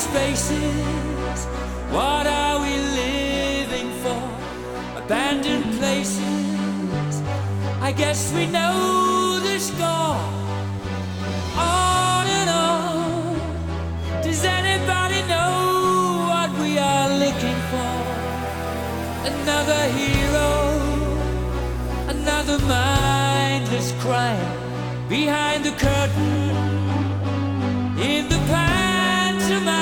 spaces. What are we living for? Abandoned places. I guess we know the score. On and on. Does anybody know what we are looking for? Another hero, another mindless crime behind the curtain in the past.